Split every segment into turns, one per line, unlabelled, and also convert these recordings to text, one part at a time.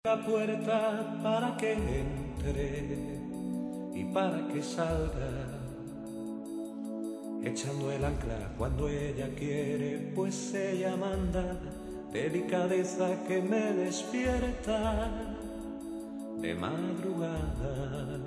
La puerta para que entre y para que salga, echando el ancla cuando ella quiere, pues ella manda. Delicadeza que me despierta de madrugada,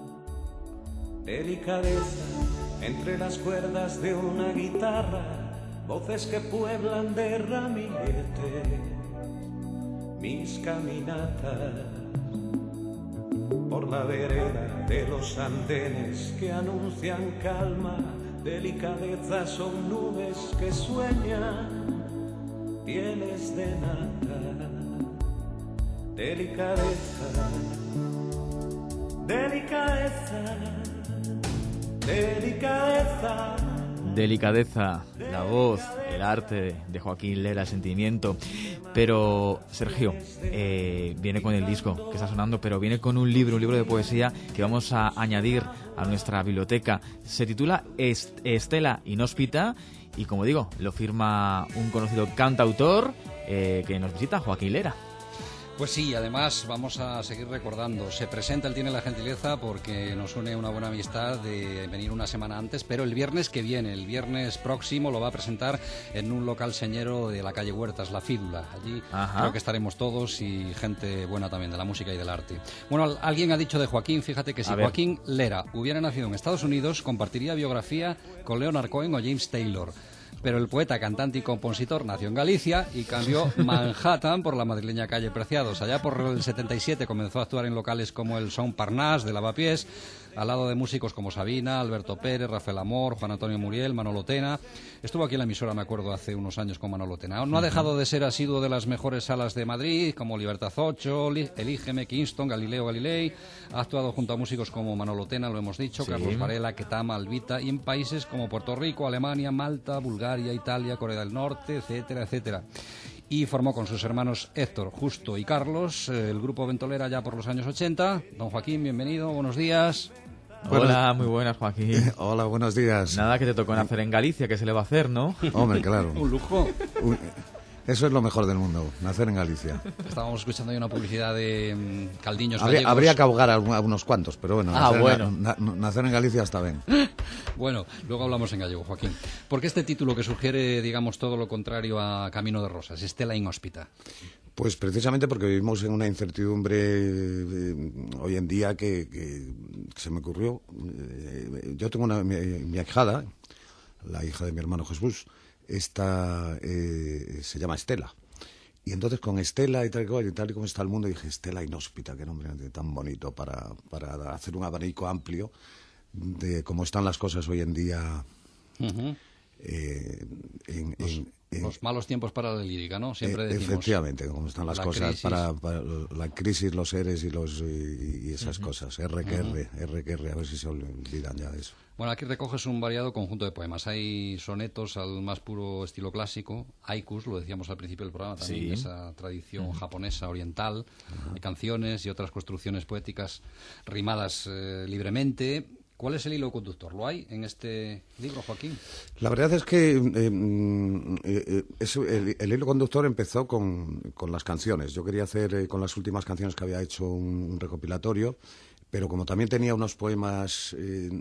delicadeza entre las cuerdas de una guitarra, voces que pueblan de ramilletes mis caminatas por la vereda de los andenes que anuncian calma. Delicadeza son nubes que sueñan pieles de nata. Delicadeza, delicadeza, delicadeza.
Delicadeza, la voz, el arte de Joaquín Lera, el sentimiento. Pero Sergio, viene con el disco que está sonando, pero viene con un libro de poesía que vamos a añadir a nuestra biblioteca. Se titula Estela Inhóspita y, como digo, lo firma un conocido cantautor que nos visita, Joaquín Lera.
Pues sí, además vamos a seguir recordando. Se presenta, él tiene la gentileza porque nos une una buena amistad de venir una semana antes, pero el viernes que viene, el viernes próximo, lo va a presentar en un local señero de la calle Huertas, La Fídula. Allí creo que estaremos todos y gente buena también de la música y del arte. Bueno, alguien ha dicho de Joaquín, fíjate que si Joaquín Lera hubiera nacido en Estados Unidos, compartiría biografía con Leonard Cohen o James Taylor. Pero el poeta, cantante y compositor nació en Galicia y cambió Manhattan por la madrileña calle Preciados. Allá por el 77 comenzó a actuar en locales como el Son Parnasse de Lavapiés, al lado de músicos como Sabina, Alberto Pérez, Rafael Amor, Juan Antonio Muriel, Manolo Tena. Estuvo aquí en la emisora, me acuerdo, hace unos años con Manolo Tena. No ha dejado de ser asiduo de las mejores salas de Madrid, como Libertad 8, Elígeme, Kingston, Galileo Galilei. Ha actuado junto a músicos como Manolo Tena, lo hemos dicho, Carlos Varela, Ketama, Albita, y en países como Puerto Rico, Alemania, Malta, Bulgaria, Italia, Corea del Norte, etcétera, etcétera. Y formó con sus hermanos Héctor, Justo y Carlos el grupo Ventolera ya por los años 80. Don Joaquín, bienvenido, buenos días.
Hola, muy buenas, Joaquín.
Hola, buenos días.
Nada que te tocó nacer en Galicia, que se le va a hacer, ¿no?
Hombre, claro.
Un lujo.
Eso es lo mejor del mundo, nacer en Galicia.
Estábamos escuchando ahí una publicidad de caldiños gallegos.
Habría que ahogar a unos cuantos, pero bueno, nacer en Galicia está bien.
Bueno, luego hablamos en gallego, Joaquín. ¿Por qué este título que sugiere, digamos, todo lo contrario a Camino de Rosas, Estela Inhóspita?
Pues precisamente porque vivimos en una incertidumbre hoy en día que se me ocurrió. Yo tengo mi ahijada, la hija de mi hermano Jesús. Esta se llama Estela. Y entonces con Estela y tal y como está el mundo, dije, Estela Inhóspita, qué nombre tan bonito para hacer un abanico amplio de cómo están las cosas hoy en día.
Los malos tiempos para la lírica, ¿no? Siempre decimos.
Efectivamente, cómo están las cosas para la crisis, los seres y esas cosas. R que R, a ver si se olvidan ya de eso.
Bueno, aquí recoges un variado conjunto de poemas. Hay sonetos al más puro estilo clásico, haikus, lo decíamos al principio del programa también, de esa tradición japonesa oriental, de canciones y otras construcciones poéticas rimadas libremente. ¿Cuál es el hilo conductor? ¿Lo hay en este libro, Joaquín?
La verdad es que el hilo conductor empezó con las canciones. Yo quería hacer con las últimas canciones que había hecho un recopilatorio, pero como también tenía unos poemas...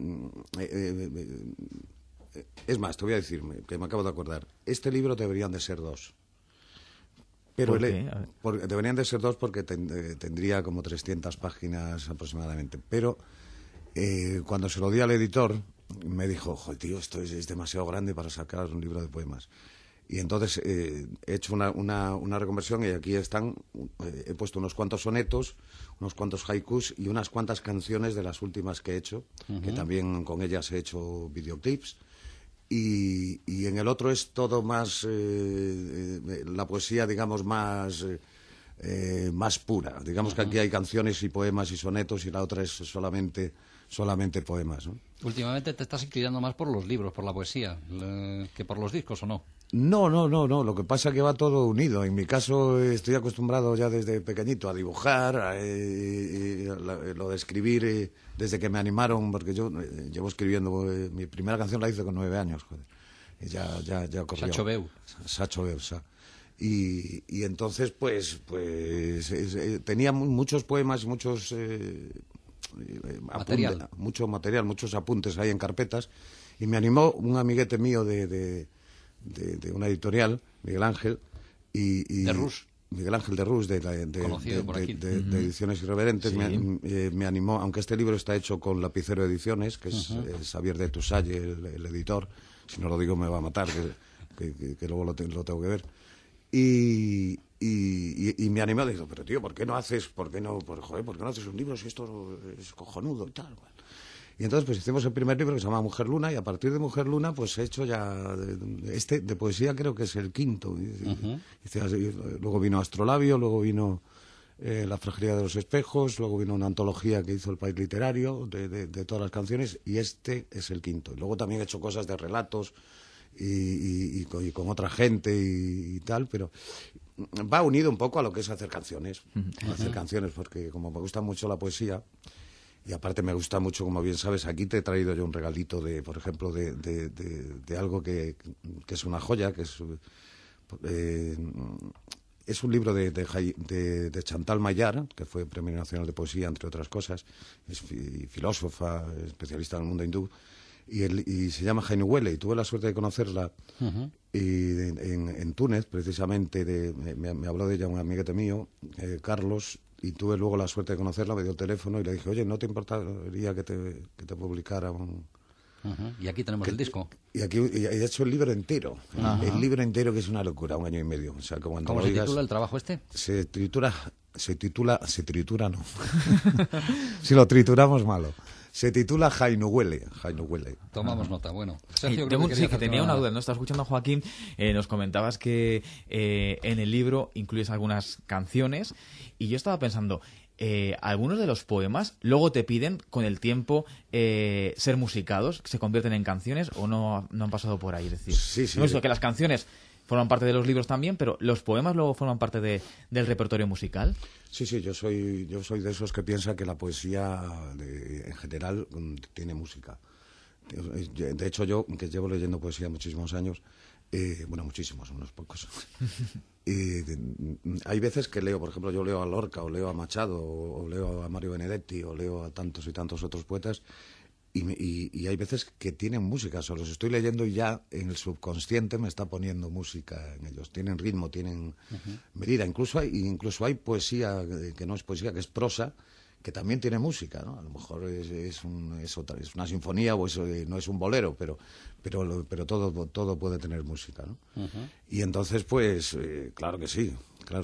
es más, te voy a decir, que me acabo de acordar. Este libro deberían de ser dos. Pero deberían de ser dos porque tendría como 300 páginas aproximadamente. Pero... cuando se lo di al editor me dijo, joder, tío, esto es demasiado grande para sacar un libro de poemas. Y entonces he hecho una reconversión y aquí están, he puesto unos cuantos sonetos, unos cuantos haikus y unas cuantas canciones de las últimas que he hecho, que también con ellas he hecho videoclips. Y en el otro es todo más, la poesía, digamos, más pura. Digamos que aquí hay canciones y poemas y sonetos y la otra es solamente poemas, ¿no?
Últimamente te estás inclinando más por los libros, por la poesía, que por los discos, ¿o no?
No. Lo que pasa es que va todo unido. En mi caso estoy acostumbrado ya desde pequeñito a dibujar, lo de escribir desde que me animaron, porque yo llevo escribiendo, mi primera canción la hice con 9 años, joder. Y ya corrió.
Sacho Beu.
Sacho Beu, Y entonces, tenía muchos poemas, mucho material, muchos apuntes ahí en carpetas, y me animó un amiguete mío de una editorial, Miguel Ángel,
de Rus.
Miguel Ángel de Rus, de Ediciones Irreverentes, me animó, aunque este libro está hecho con Lapicero Ediciones, que es Xavier de Tusalle, el editor, si no lo digo me va a matar, que luego lo tengo que ver. Y me animó, digo, pero tío, ¿por qué no haces un libro si esto es cojonudo y tal? Bueno. Y entonces pues hicimos el primer libro que se llama Mujer Luna, y a partir de Mujer Luna pues he hecho ya de poesía, creo que es el quinto. Luego vino Astrolabio, luego vino La Fragilidad de los Espejos, luego vino una antología que hizo El País Literario de todas las canciones, y este es el quinto. Y luego también he hecho cosas de relatos y con otra gente y tal, pero va unido un poco a lo que es hacer canciones. Hacer canciones, porque como me gusta mucho la poesía, y aparte me gusta mucho, como bien sabes, aquí te he traído yo un regalito por ejemplo, de algo que es una joya, que es un libro de Chantal Maillard, que fue Premio Nacional de Poesía, entre otras cosas, es filósofa, especialista en el mundo hindú, y se llama Jainuwele, y tuve la suerte de conocerla y en Túnez, precisamente. Me habló de ella un amiguete mío, Carlos, y tuve luego la suerte de conocerla, me dio el teléfono y le dije, oye, ¿no te importaría que te publicara un...?
Y aquí tenemos el disco.
Y he hecho el libro entero. El libro entero, que es una locura, 1 año y medio. O sea,
¿Cómo se titula el trabajo este?
Se tritura no. Si lo trituramos, malo. Se titula Jainuwele.
Tomamos nota, bueno.
Sergio, que tenía una duda, ¿no? Estaba escuchando a Joaquín, nos comentabas que en el libro incluyes algunas canciones, y yo estaba pensando, algunos de los poemas luego te piden con el tiempo ser musicados, se convierten en canciones, o no han pasado por ahí, es decir,
sí,
no es que las canciones forman parte de los libros también, pero los poemas luego forman parte del repertorio musical.
Sí, yo soy de esos que piensa que la poesía en general tiene música. De hecho, yo, que llevo leyendo poesía muchísimos años, unos pocos. Hay veces que leo, por ejemplo, yo leo a Lorca, o leo a Machado, o leo a Mario Benedetti, o leo a tantos y tantos otros poetas, y hay veces que tienen música, o los estoy leyendo y ya en el subconsciente me está poniendo música en ellos. Tienen ritmo, tienen medida. Incluso hay poesía que no es poesía, que es prosa, que también tiene música, ¿no? A lo mejor es una sinfonía, o eso no es un bolero, pero todo puede tener música, ¿no? Y entonces, pues, claro que sí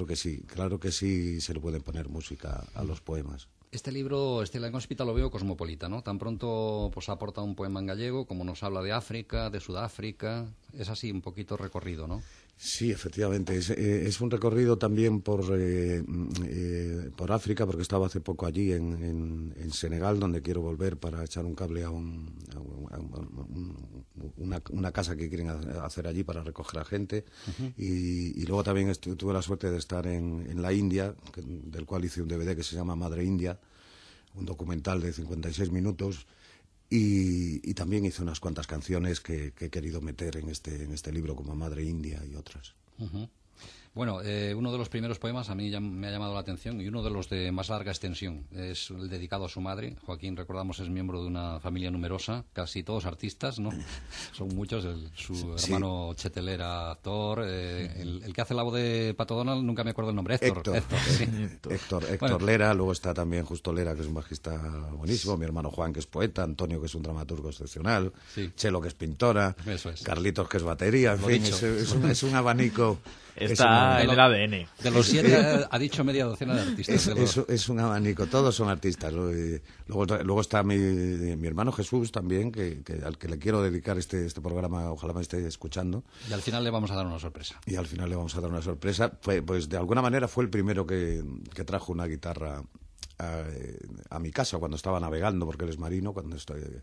se le puede poner música a los poemas.
Este libro, Estela Inhóspita, lo veo cosmopolita, ¿no? Tan pronto pues aporta un poema en gallego, como nos habla de África, de Sudáfrica. Es así un poquito recorrido, ¿no?
Sí, efectivamente. Es un recorrido también por África, porque estaba hace poco allí en Senegal, donde quiero volver para echar un cable a una casa que quieren hacer allí para recoger a gente. Y luego también tuve la suerte de estar en la India, del cual hice un DVD que se llama Madre India, un documental de 56 minutos. Y también hice unas cuantas canciones que he querido meter en este libro, como Madre India y otras.
Bueno, uno de los primeros poemas a mí ya me ha llamado la atención, y uno de los de más larga extensión. Es el dedicado a su madre. Joaquín, recordamos, es miembro de una familia numerosa, casi todos artistas, ¿no? Son muchos. Su hermano Chetel era actor. El que hace la voz de Pato Donald, nunca me acuerdo el nombre. Héctor Lera. Luego está también Justo Lera, que es un bajista buenísimo. Mi hermano Juan, que es poeta. Antonio, que es un dramaturgo excepcional. Chelo, que es pintora. Eso es. Carlitos, que es batería. En fin, es un abanico.
Está en el ADN.
De los 7 ha dicho media docena de artistas.
Es un abanico, todos son artistas. Luego está mi hermano Jesús también, al que le quiero dedicar este programa, ojalá me esté escuchando.
Y al final le vamos a dar una sorpresa.
Pues de alguna manera fue el primero que trajo una guitarra a mi casa cuando estaba navegando, porque él es marino, cuando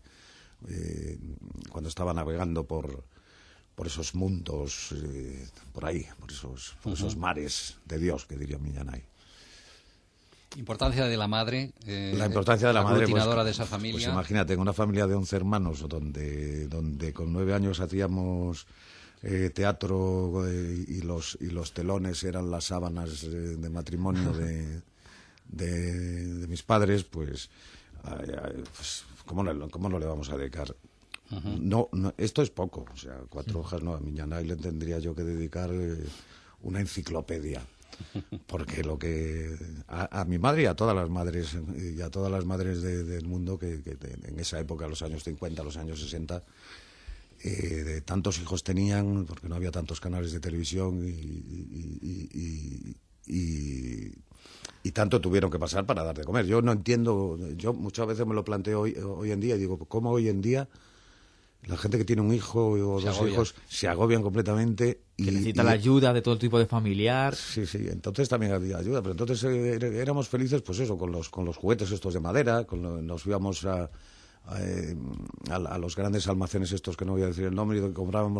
estaba navegando por esos mundos, por ahí, por esos mares de Dios, que diría Millanay.
Importancia de la madre.
La importancia de la madre,
aglutinadora de esa familia.
Pues imagínate, en una familia de 11 hermanos, donde con 9 años hacíamos teatro y los telones eran las sábanas de matrimonio de mis padres, pues ¿cómo no le vamos a dedicar? No, esto es poco, o sea, 4 hojas no, a Miñanay le tendría yo que dedicar una enciclopedia, porque lo que a mi madre y a todas las madres del mundo que en esa época, los años 50, los años 60, de tantos hijos tenían, porque no había tantos canales de televisión y tanto tuvieron que pasar para dar de comer. Yo no entiendo, yo muchas veces me lo planteo hoy en día y digo, ¿cómo hoy en día la gente que tiene un hijo o dos hijos se agobian completamente?
Que necesita la ayuda de todo tipo de familiar.
Sí, entonces también había ayuda, pero entonces éramos felices, pues eso, con los juguetes estos de madera, nos íbamos a los grandes almacenes estos, que no voy a decir el nombre, y donde comprábamos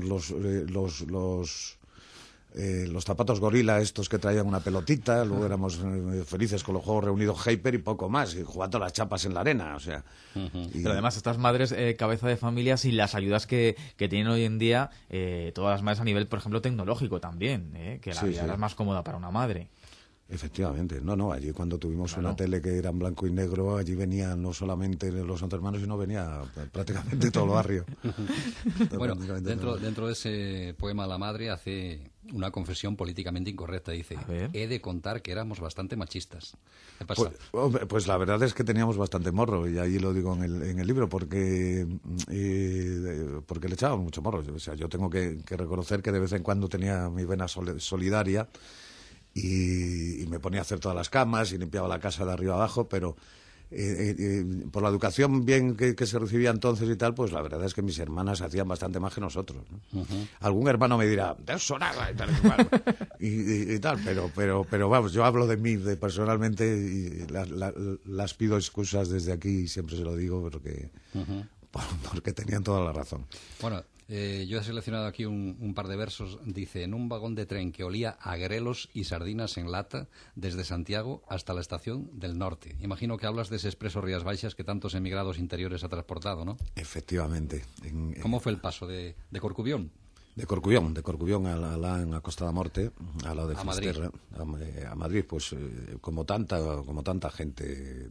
los zapatos gorila estos que traían una pelotita. Luego éramos felices con los juegos reunidos Hyper y poco más, y jugando las chapas en la arena, o sea.
Pero además estas madres cabeza de familia, sin las ayudas que tienen hoy en día todas las madres a nivel, por ejemplo, tecnológico también, que la vida era más cómoda para una madre.
Efectivamente, allí cuando tuvimos una tele que era en blanco y negro, allí venían no solamente los hermanos, sino venía prácticamente todo el barrio.
Bueno, dentro de ese poema La Madre hace una confesión políticamente incorrecta, dice: he de contar que éramos bastante machistas. ¿Qué pasa?
Pues la verdad es que teníamos bastante morro, y ahí lo digo en el libro, porque le echábamos mucho morro. O sea, yo tengo que reconocer que de vez en cuando tenía mi vena solidaria, y me ponía a hacer todas las camas y limpiaba la casa de arriba abajo, pero por la educación bien que se recibía entonces y tal, pues la verdad es que mis hermanas hacían bastante más que nosotros, ¿no? Algún hermano me dirá, de eso nada, y tal y tal, pero vamos, yo hablo de mí, personalmente, y las pido excusas desde aquí, y siempre se lo digo, porque tenían toda la razón.
Bueno, yo he seleccionado aquí un par de versos. Dice: en un vagón de tren que olía a grelos y sardinas en lata desde Santiago hasta la estación del Norte. Imagino que hablas de ese expreso Rías Baixas que tantos emigrados interiores ha transportado, ¿no?
Efectivamente.
¿Cómo fue el paso de Corcubión?
De Corcubión a Costa da Morte, a lado de Fisterra, a Madrid, pues como tanta gente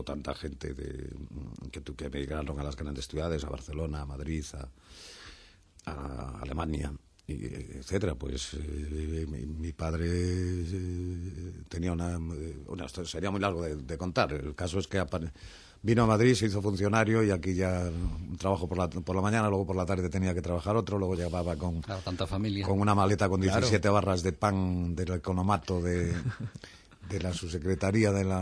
que emigraron a las grandes ciudades, a Barcelona, a Madrid, a Alemania, etcétera. Pues mi padre tenía esto sería muy largo de contar. El caso es que vino a Madrid, se hizo funcionario, y aquí ya un trabajo por la mañana, luego por la tarde tenía que trabajar otro, luego llegaba con
tanta familia,
con una maleta con 17 barras de pan del economato de la subsecretaría de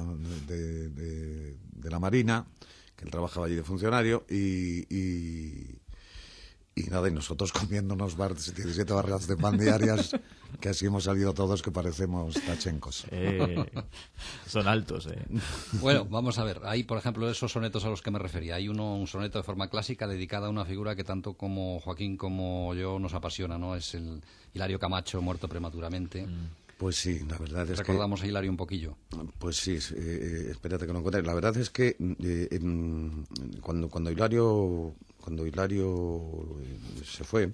la Marina, que él trabajaba allí de funcionario, y nada, y nosotros comiéndonos 17 barras de pan diarias, que así hemos salido todos, que parecemos tachencos.
Son altos,
Bueno, vamos a ver. Hay, por ejemplo, esos sonetos a los que me refería. Hay un soneto de forma clásica dedicado a una figura que tanto como Joaquín como yo nos apasiona, ¿no? Es el Hilario Camacho, muerto prematuramente.
Pues sí, la verdad es
Recordamos a Hilario un poquillo.
Pues sí, espérate que lo encuentre. La verdad es que cuando Hilario se fue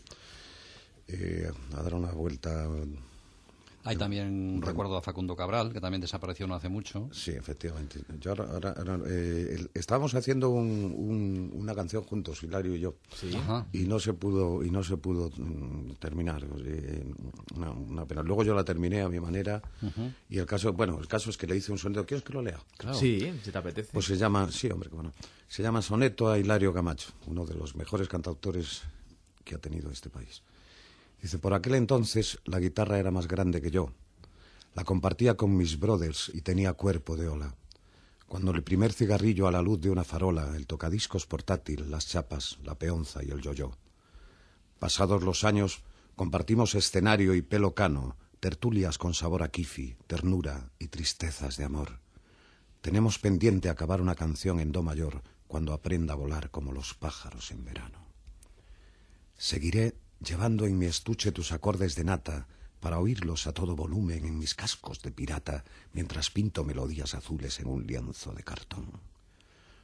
a dar una vuelta.
Hay también un recuerdo a Facundo Cabral, que también desapareció no hace mucho.
Sí, efectivamente. Yo ahora estábamos haciendo una canción juntos, Hilario y yo.
Sí.
Y no se pudo terminar. Una pena. Luego yo la terminé a mi manera. Y el caso es que le hice un soneto. ¿Quieres que lo lea?
Claro. Sí, si te apetece.
Pues se llama Soneto a Hilario Camacho, uno de los mejores cantautores que ha tenido este país. Dice: por aquel entonces la guitarra era más grande que yo. La compartía con mis brothers y tenía cuerpo de ola. Cuando el primer cigarrillo a la luz de una farola, el tocadiscos portátil, las chapas, la peonza y el yo-yo. Pasados los años, compartimos escenario y pelo cano, tertulias con sabor a kifi, ternura y tristezas de amor. Tenemos pendiente acabar una canción en do mayor cuando aprenda a volar como los pájaros en verano. Seguiré llevando en mi estuche tus acordes de nata para oírlos a todo volumen en mis cascos de pirata mientras pinto melodías azules en un lienzo de cartón.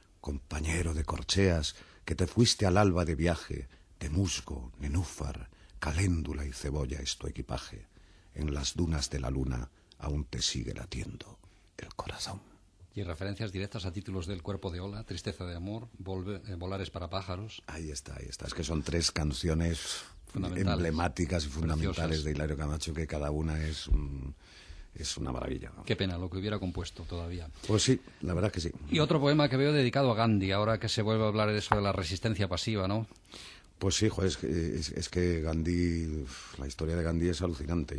Compañero de corcheas que te fuiste al alba de viaje, de musgo, nenúfar, caléndula y cebolla es tu equipaje. En las dunas de la luna aún te sigue latiendo el corazón.
Y referencias directas a títulos del Cuerpo de Ola, Tristeza de amor, Volar es para pájaros.
Ahí está. Es que son 3 canciones emblemáticas y fundamentales preciosas de Hilario Camacho, que cada una es una maravilla, ¿no?
Qué pena, lo que hubiera compuesto todavía.
Pues sí, la verdad que sí.
Y otro poema que veo dedicado a Gandhi, ahora que se vuelve a hablar de eso de la resistencia pasiva, ¿no?
Pues sí, joder, es que Gandhi, la historia de Gandhi es alucinante.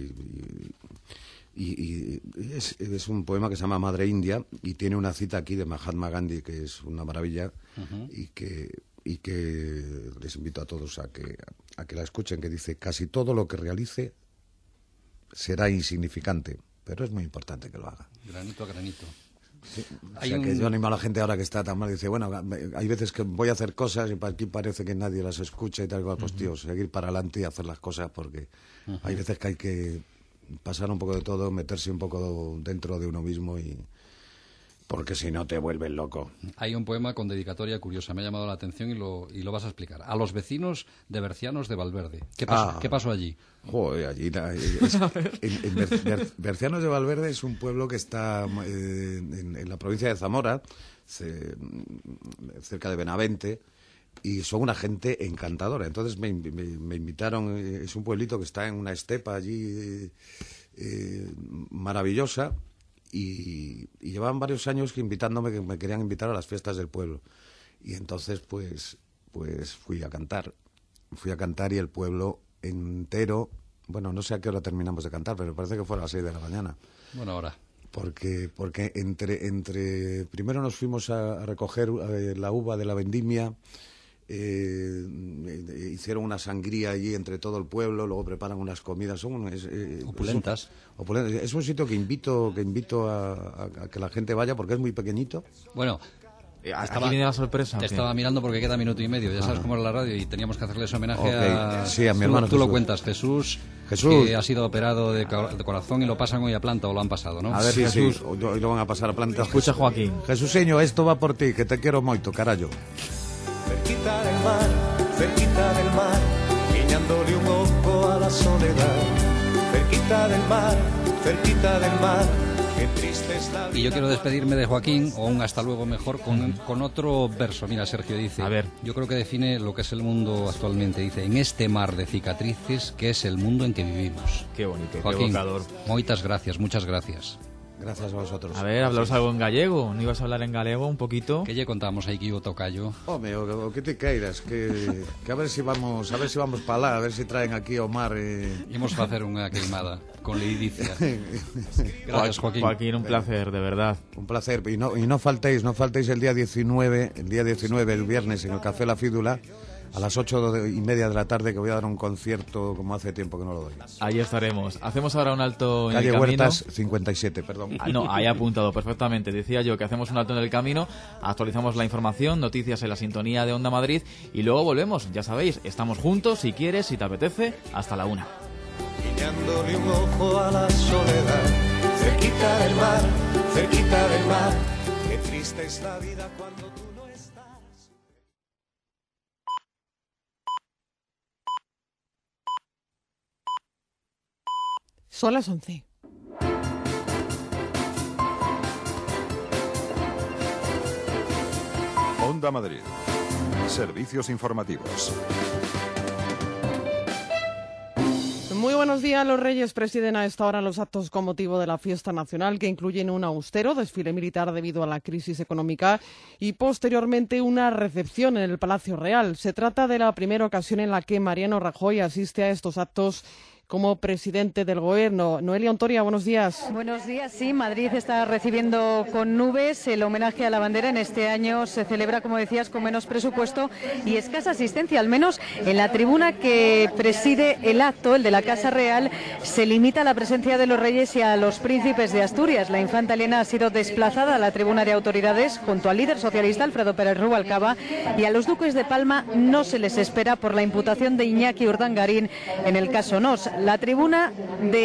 Y es un poema que se llama Madre India y tiene una cita aquí de Mahatma Gandhi que es una maravilla. y que les invito a todos a que la escuchen, que dice: casi todo lo que realice será insignificante, pero es muy importante que lo haga.
Granito a granito.
Sí, o sea, que yo animo a la gente ahora que está tan mal, dice, bueno, hay veces que voy a hacer cosas y para aquí parece que nadie las escucha y tal cual, pues tío, seguir para adelante y hacer las cosas, porque hay veces que hay que pasar un poco de todo, meterse un poco dentro de uno mismo, y porque si no te vuelves loco.
Hay un poema con dedicatoria curiosa, me ha llamado la atención y lo vas a explicar. A los vecinos de Bercianos de Valverde. ¿Qué pasó allí?
Joder, allí... Bercianos de Valverde es un pueblo que está en la provincia de Zamora, cerca de Benavente, y son una gente encantadora. Entonces me invitaron, es un pueblito que está en una estepa allí maravillosa, y llevaban varios años invitándome, que me querían invitar a las fiestas del pueblo. Y entonces pues fui a cantar y el pueblo entero, bueno, no sé a qué hora terminamos de cantar, pero parece que fue a las 6 de la mañana.
Buena hora.
Porque entre primero nos fuimos a recoger la uva de la vendimia, hicieron una sangría allí entre todo el pueblo, luego preparan unas comidas,
opulentas.
Es un sitio que invito a que la gente vaya, porque es muy pequeñito.
Bueno,
aquí viene la sorpresa.
Te estaba mirando porque queda minuto y medio, ya sabes cómo es la radio, y teníamos que hacerles homenaje
a mi hermano.
Tú lo cuentas, Jesús, que ha sido operado de corazón y lo pasan hoy a planta, o lo han pasado, ¿no?
A ver, sí, Jesús, hoy lo van a pasar a planta.
Escucha, Joaquín.
Jesúseño, esto va por ti, que te quiero moito, carallo.
Cerquita del mar, guiñándole un ojo a la soledad. Cerquita del mar, qué triste es la vida.
Y yo quiero despedirme de Joaquín, o un hasta luego mejor, con otro verso. Mira, Sergio dice,
a ver,
yo creo que define lo que es el mundo actualmente. Dice: en este mar de cicatrices, que es el mundo en que vivimos.
Qué bonito,
Joaquín,
qué evocador.
Moitas gracias, muchas gracias.
Gracias a vosotros.
A ver, hablaos algo en gallego. ¿No ibas a hablar en galego un poquito?
Que lle contamos aí que iba tocayo.
Home, o que te queiras, que a ver si vamos para lá, a ver si traen aquí ao mar.
Imos facer unha queimada con leidicia. Gracias, Joaquín.
Joaquín, un placer, de verdad.
Un placer, y no faltéis el día 19, el viernes, en el Café La Fídula, a las 8:30 de la tarde, que voy a dar un concierto como hace tiempo que no lo doy.
Ahí estaremos. Hacemos ahora un alto en
Calle
el camino.
Huertas 57, perdón.
No, ahí apuntado perfectamente. Decía yo que hacemos un alto en el camino, actualizamos la información, noticias en la sintonía de Onda Madrid, y luego volvemos. Ya sabéis, estamos juntos, si quieres, si te apetece, hasta la 1.
Guiñándole un ojo a la soledad. Cerquita del mar, qué triste es la vida cuando tú no estás.
Son las 11.
Onda Madrid. Servicios informativos.
Muy buenos días. Los Reyes presiden a esta hora los actos con motivo de la fiesta nacional, que incluyen un austero desfile militar debido a la crisis económica y posteriormente una recepción en el Palacio Real. Se trata de la primera ocasión en la que Mariano Rajoy asiste a estos actos como presidente del Gobierno. Noelia Ontoria, buenos días.
Buenos días, sí. Madrid está recibiendo con nubes el homenaje a la bandera. En este año se celebra, como decías, con menos presupuesto y escasa asistencia, al menos en la tribuna que preside el acto, el de la Casa Real. Se limita la presencia de los reyes y a los príncipes de Asturias. La infanta Elena ha sido desplazada a la tribuna de autoridades junto al líder socialista Alfredo Pérez Rubalcaba, y a los duques de Palma no se les espera por la imputación de Iñaki Urdangarín en el caso Nos. La tribuna de